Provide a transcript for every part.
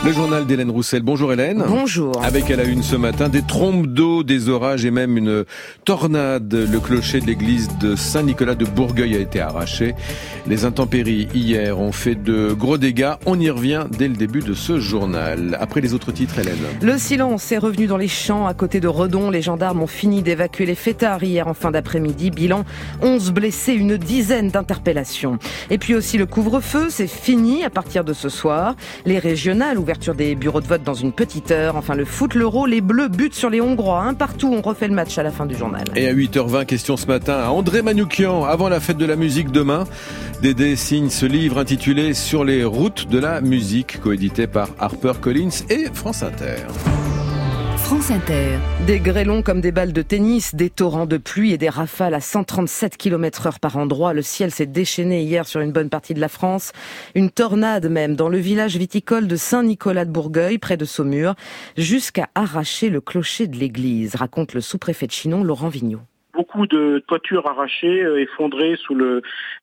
Le journal d'Hélène Roussel. Bonjour Hélène. Bonjour. Avec à la une ce matin des trombes d'eau, des orages et même une tornade. Le clocher de l'église de Saint-Nicolas de Bourgueil a été arraché. Les intempéries hier ont fait de gros dégâts. On y revient dès le début de ce journal. Après les autres titres, Hélène. Le silence est revenu dans les champs à côté de Redon. Les gendarmes ont fini d'évacuer les fêtards hier en fin d'après-midi. Bilan, 11 blessés, une dizaine d'interpellations. Et puis aussi le couvre-feu, c'est fini à partir de ce soir. Les régionales, ouverture des bureaux de vote dans une petite heure. Enfin, le foot, l'Euro, les Bleus butent sur les Hongrois. Un partout, on refait le match à la fin du journal. Et à 8h20, question ce matin à André Manoukian. Avant la fête de la musique demain, Dédé signe ce livre intitulé Sur les routes de la musique, coédité par HarperCollins et France Inter. France Inter. Des grêlons comme des balles de tennis, des torrents de pluie et des rafales à 137 km/h par endroit. Le ciel s'est déchaîné hier sur une bonne partie de la France. Une tornade même dans le village viticole de Saint-Nicolas de Bourgueil, près de Saumur, jusqu'à arracher le clocher de l'église, raconte le sous-préfet de Chinon, Laurent Vigneault. Beaucoup de toitures arrachées, effondrées sous le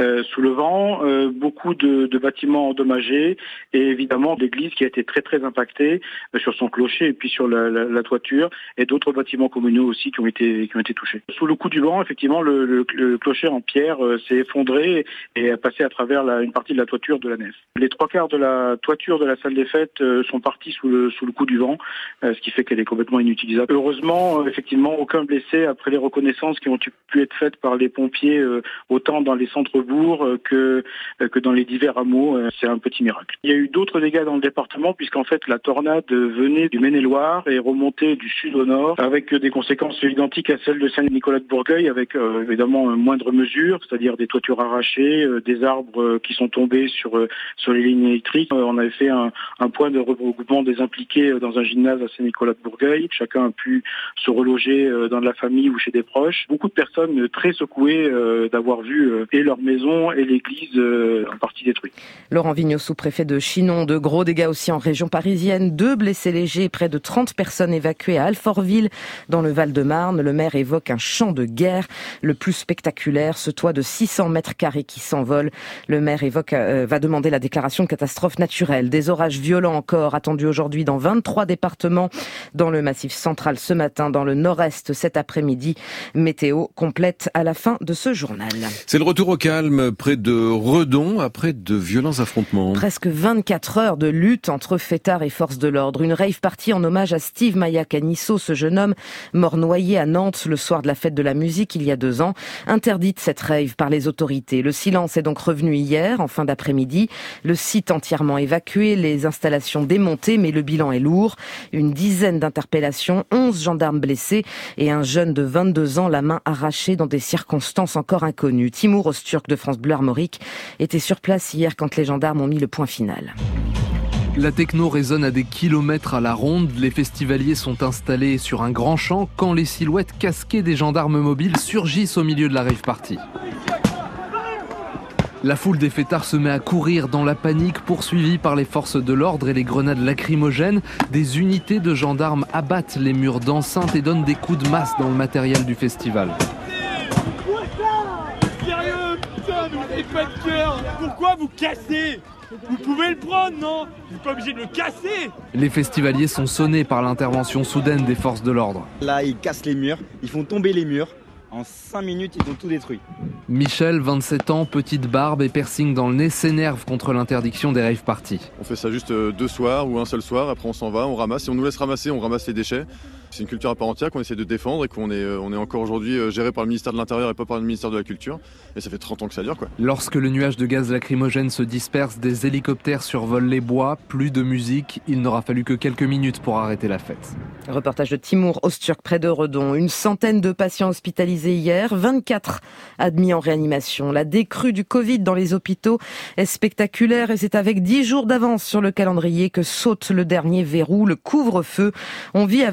vent, beaucoup de bâtiments endommagés et évidemment l'église qui a été très très impactée sur son clocher et puis sur la toiture et d'autres bâtiments communaux aussi qui ont été touchés. Sous le coup du vent, effectivement, le clocher en pierre s'est effondré et a passé à travers une partie de la toiture de la nef. Les 3/4 de la toiture de la salle des fêtes sont partis sous le coup du vent, ce qui fait qu'elle est complètement inutilisable. Heureusement, effectivement, aucun blessé après les reconnaissances qui ont pu être faites par les pompiers autant dans les centres-bourgs que dans les divers hameaux. C'est un petit miracle. Il y a eu d'autres dégâts dans le département puisqu'en fait la tornade venait du Maine-et-Loire et remontait du sud au nord avec des conséquences identiques à celles de Saint-Nicolas de Bourgueil avec évidemment moindre mesure, c'est-à-dire des toitures arrachées, des arbres qui sont tombés sur les lignes électriques. On avait fait un point de regroupement des impliqués dans un gymnase à Saint-Nicolas de Bourgueil. Chacun a pu se reloger dans de la famille ou chez des proches. Beaucoup de personnes très secouées d'avoir vu et leur maison et l'église en partie détruite. Laurent Vigneault, sous-préfet de Chinon. De gros dégâts aussi en région parisienne. 2 blessés légers, près de 30 personnes évacuées à Alfortville, dans le Val-de-Marne. Le maire évoque un champ de guerre, le plus spectaculaire, ce toit de 600 mètres carrés qui s'envole. Le maire va demander la déclaration de catastrophe naturelle. Des orages violents encore attendus aujourd'hui dans 23 départements, dans le Massif central ce matin, dans le nord-est cet après-midi. Météo complète à la fin de ce journal. C'est le retour au calme près de Redon après de violents affrontements. Presque 24 heures de lutte entre fêtards et forces de l'ordre. Une rave party en hommage à Steve Mayac à Niceau, ce jeune homme mort noyé à Nantes le soir de la fête de la musique il y a 2 ans. Interdite cette rave par les autorités. Le silence est donc revenu hier en fin d'après-midi. Le site entièrement évacué, les installations démontées, mais le bilan est lourd. Une dizaine d'interpellations, 11 gendarmes blessés et un jeune de 22 ans la main arrachée dans des circonstances encore inconnues. Timour Osturk de France Bleu Armorique était sur place hier quand les gendarmes ont mis le point final. La techno résonne à des kilomètres à la ronde. Les festivaliers sont installés sur un grand champ quand les silhouettes casquées des gendarmes mobiles surgissent au milieu de la rave party. La foule des fêtards se met à courir dans la panique, poursuivie par les forces de l'ordre et les grenades lacrymogènes. Des unités de gendarmes abattent les murs d'enceinte et donnent des coups de masse dans le matériel du festival. Sérieux, putain, vous n'avez pas de cœur. Pourquoi vous cassez ? Vous pouvez le prendre, non ? Vous n'êtes pas obligé de le casser. Les festivaliers sont sonnés par l'intervention soudaine des forces de l'ordre. Là, ils cassent les murs, ils font tomber les murs. En 5 minutes, ils ont tout détruit. Michel, 27 ans, petite barbe et piercing dans le nez, s'énerve contre l'interdiction des rave parties. On fait ça juste 2 soirs ou un seul soir, après on s'en va, on ramasse. Si on nous laisse ramasser, on ramasse les déchets. C'est une culture à part entière qu'on essaie de défendre et qu'on est encore aujourd'hui géré par le ministère de l'Intérieur et pas par le ministère de la Culture. Et ça fait 30 ans que ça dure, quoi. Lorsque le nuage de gaz lacrymogène se disperse, des hélicoptères survolent les bois, plus de musique. Il n'aura fallu que quelques minutes pour arrêter la fête. Reportage de Timour Osturk près de Redon. Une centaine de patients hospitalisés hier, 24 admis en réanimation. La décrue du Covid dans les hôpitaux est spectaculaire et c'est avec 10 jours d'avance sur le calendrier que saute le dernier verrou, le couvre-feu. On vit avec, sous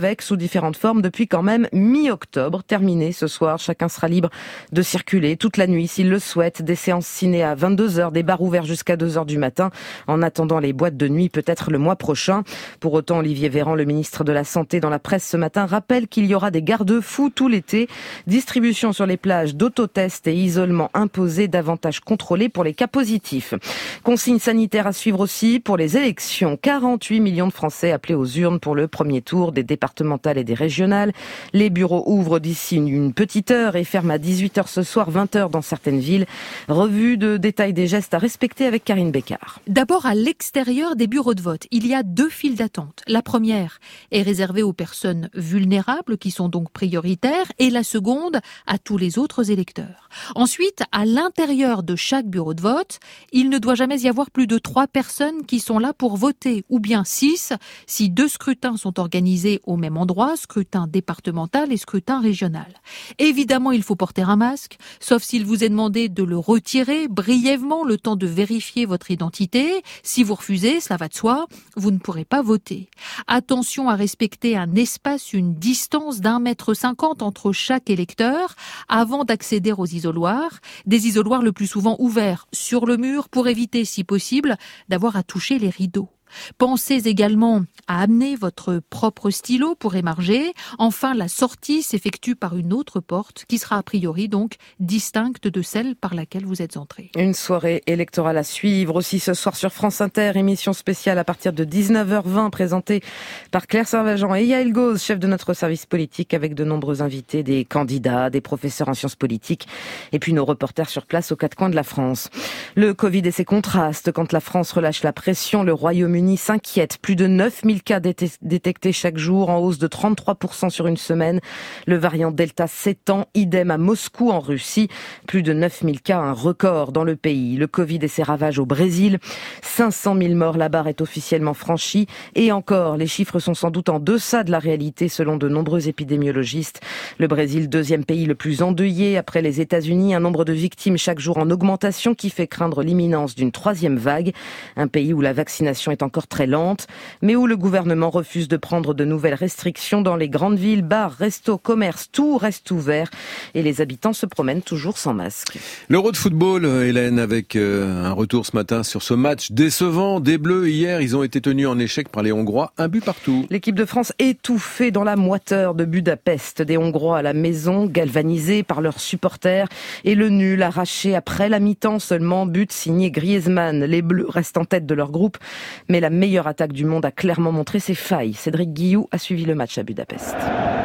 différentes formes depuis quand même mi-octobre. Terminé ce soir, chacun sera libre de circuler toute la nuit s'il le souhaite. Des séances ciné à 22h, des bars ouverts jusqu'à 2h du matin. En attendant les boîtes de nuit, peut-être le mois prochain. Pour autant, Olivier Véran, le ministre de la Santé, dans la presse ce matin, rappelle qu'il y aura des garde-fous tout l'été. Distribution sur les plages d'autotests et isolement imposé, davantage contrôlé pour les cas positifs. Consignes sanitaires à suivre aussi pour les élections. 48 millions de Français appelés aux urnes pour le premier tour des départementales et des régionales. Les bureaux ouvrent d'ici une petite heure et ferment à 18h ce soir, 20h dans certaines villes. Revue de détail des gestes à respecter avec Karine Bécard. D'abord, à l'extérieur des bureaux de vote, il y a 2 files d'attente. La première est réservée aux personnes vulnérables qui sont donc prioritaires et la seconde à tous les autres électeurs. Ensuite, à l'intérieur de chaque bureau de vote, il ne doit jamais y avoir plus de 3 personnes qui sont là pour voter, ou bien 6 si 2 scrutins sont organisés au même endroit, scrutin départemental et scrutin régional. Évidemment, il faut porter un masque, sauf s'il vous est demandé de le retirer brièvement le temps de vérifier votre identité. Si vous refusez, cela va de soi, vous ne pourrez pas voter. Attention à respecter un espace, une distance d'1,50 m entre chaque électeur avant d'accéder aux isoloirs. Des isoloirs le plus souvent ouverts sur le mur pour éviter, si possible, d'avoir à toucher les rideaux. Pensez également à amener votre propre stylo pour émarger. Enfin, la sortie s'effectue par une autre porte qui sera a priori donc distincte de celle par laquelle vous êtes entré. Une soirée électorale à suivre aussi ce soir sur France Inter. Émission spéciale à partir de 19h20 présentée par Claire Servagent et Yael Gauze, chef de notre service politique, avec de nombreux invités, des candidats, des professeurs en sciences politiques et puis nos reporters sur place aux 4 coins de la France. Le Covid et ses contrastes. Quand la France relâche la pression, le Royaume-Uni s'inquiète. Plus de 9000 cas détectés chaque jour, en hausse de 33% sur une semaine. Le variant Delta s'étend, idem à Moscou en Russie. Plus de 9000 cas, un record dans le pays. Le Covid et ses ravages au Brésil. 500 000 morts, la barre est officiellement franchie. Et encore, les chiffres sont sans doute en deçà de la réalité selon de nombreux épidémiologistes. Le Brésil, 2e pays le plus endeuillé après les États-Unis. Un nombre de victimes chaque jour en augmentation qui fait craindre l'imminence d'une 3e vague. Un pays où la vaccination est encore très lente, mais où le gouvernement refuse de prendre de nouvelles restrictions dans les grandes villes, bars, restos, commerces, tout reste ouvert et les habitants se promènent toujours sans masque. L'Euro de football, Hélène, avec un retour ce matin sur ce match décevant des Bleus. Hier, ils ont été tenus en échec par les Hongrois, 1 but partout. L'équipe de France étouffée dans la moiteur de Budapest, des Hongrois à la maison, galvanisés par leurs supporters et le nul arraché après la mi-temps seulement, but signé Griezmann. Les Bleus restent en tête de leur groupe, mais la meilleure attaque du monde a clairement montré ses failles. Cédric Guillou a suivi le match à Budapest.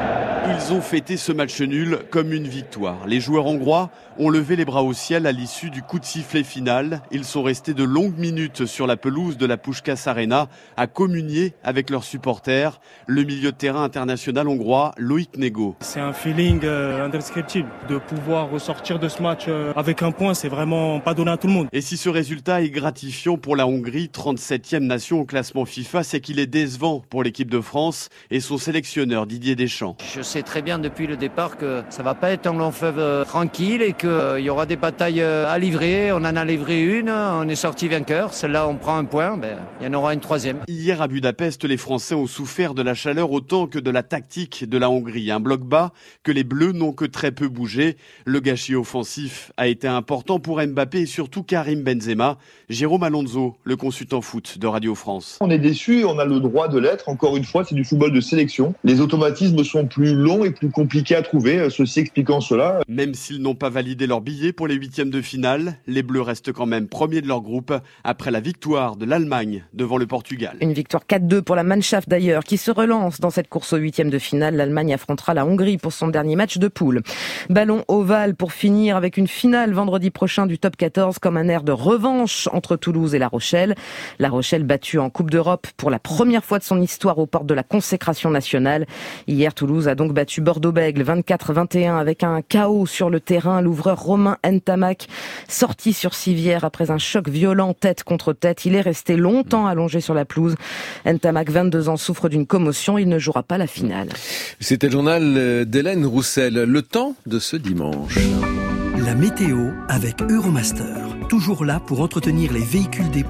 Ils ont fêté ce match nul comme une victoire. Les joueurs hongrois ont levé les bras au ciel à l'issue du coup de sifflet final. Ils sont restés de longues minutes sur la pelouse de la Puskás Arena à communier avec leurs supporters. Le milieu de terrain international hongrois, Loïc Nego. C'est un feeling indescriptible. De pouvoir ressortir de ce match avec un point, c'est vraiment pas donné à tout le monde. Et si ce résultat est gratifiant pour la Hongrie, 37e nation au classement FIFA, c'est qu'il est décevant pour l'équipe de France et son sélectionneur Didier Deschamps. Je sais très bien depuis le départ que ça va pas être un long fleuve tranquille et qu'il y aura des batailles à livrer. On en a livré une, on est sorti vainqueur. Celle-là, on prend un point, il y en aura une 3e. Hier à Budapest, les Français ont souffert de la chaleur autant que de la tactique de la Hongrie. Un bloc bas que les Bleus n'ont que très peu bougé. Le gâchis offensif a été important pour Mbappé et surtout Karim Benzema. Jérôme Alonso, le consultant foot de Radio France. On est déçus, on a le droit de l'être. Encore une fois, c'est du football de sélection. Les automatismes sont plus longs et plus compliqués à trouver, ceci expliquant cela. Même s'ils n'ont pas validé leur billet pour les 8e de finale, les Bleus restent quand même premiers de leur groupe après la victoire de l'Allemagne devant le Portugal. Une victoire 4-2 pour la Mannschaft d'ailleurs, qui se relance dans cette course aux 8e de finale. L'Allemagne affrontera la Hongrie pour son dernier match de poule. Ballon ovale pour finir avec une finale vendredi prochain du top 14 comme un air de revanche entre Toulouse et La Rochelle. La Rochelle battue en Coupe d'Europe pour la première fois de son histoire aux portes de la consécration nationale. Hier, Toulouse a donc battu Bordeaux-Bègles 24-21 avec un chaos sur le terrain. L'ouvreur Romain Ntamak, sorti sur civière après un choc violent tête contre tête. Il est resté longtemps allongé sur la pelouse. Ntamak, 22 ans, souffre d'une commotion. Il ne jouera pas la finale. C'était le journal d'Hélène Roussel. Le temps de ce dimanche. La météo avec Euromaster. Toujours là pour entretenir les véhicules des pros.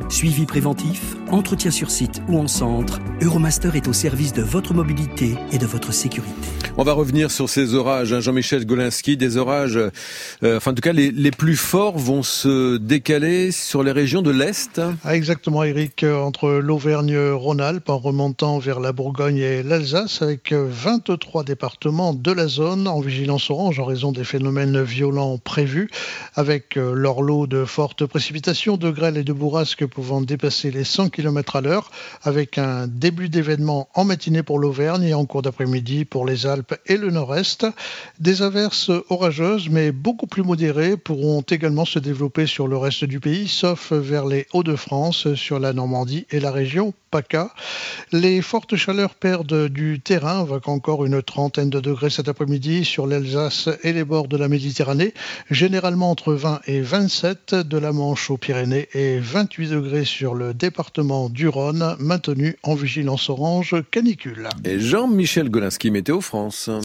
Suivi préventif, entretien sur site ou en centre, Euromaster est au service de votre mobilité et de votre sécurité. On va revenir sur ces orages, Jean-Michel Golinski, des orages, en tout cas les plus forts vont se décaler sur les régions de l'Est. Exactement, Eric, entre l'Auvergne-Rhône-Alpes en remontant vers la Bourgogne et l'Alsace, avec 23 départements de la zone en vigilance orange en raison des phénomènes violents prévus, avec leur lot de fortes précipitations, de grêle et de bourrasques pouvant dépasser les 100 km à l'heure, avec un début d'événement en matinée pour l'Auvergne et en cours d'après-midi pour les Alpes et le Nord-Est. Des averses orageuses, mais beaucoup plus modérées, pourront également se développer sur le reste du pays, sauf vers les Hauts-de-France, sur la Normandie et la région PACA. Les fortes chaleurs perdent du terrain, avec encore une trentaine de degrés cet après-midi sur l'Alsace et les bords de la Méditerranée, généralement entre 20 et 27 de la Manche aux Pyrénées et 28 degrés sur le département du Rhône, maintenu en vigilance orange canicule. Et Jean-Michel Golinski, Météo France.